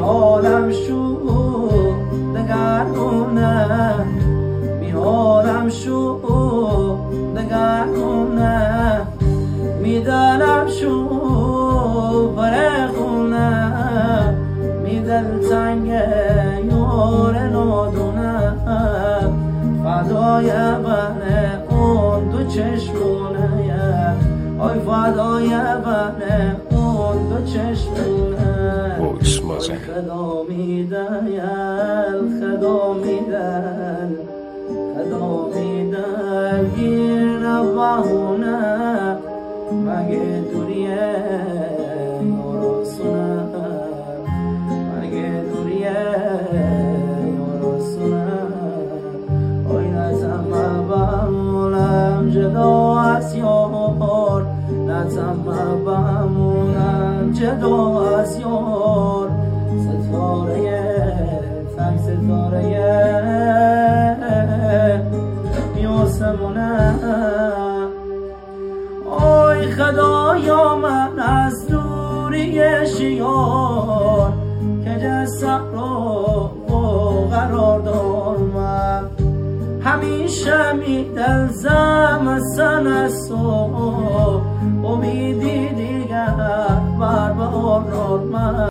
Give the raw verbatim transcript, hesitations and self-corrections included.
حالم شد دگرگونه می حالم شد دگرگونه می دلم شد برخونه می دل تنگ یار نادونه فدای بنه اون دو چشمونه آی فدای بنه اون دو چشمونه خدا میدن خدا میدن خدا میدن گیر نبهونه مگه دوریه یاراسونه مگه دوریه یاراسونه آی نزم بمونم جدا از یار نزم بمونم جدا از یار ستاره تک ستاره یاسمونه آی خدایا من از دوری شیار که جسد رو قرار دارم همیشه میدلزم از سن از تو امیدی دیگر بر بار من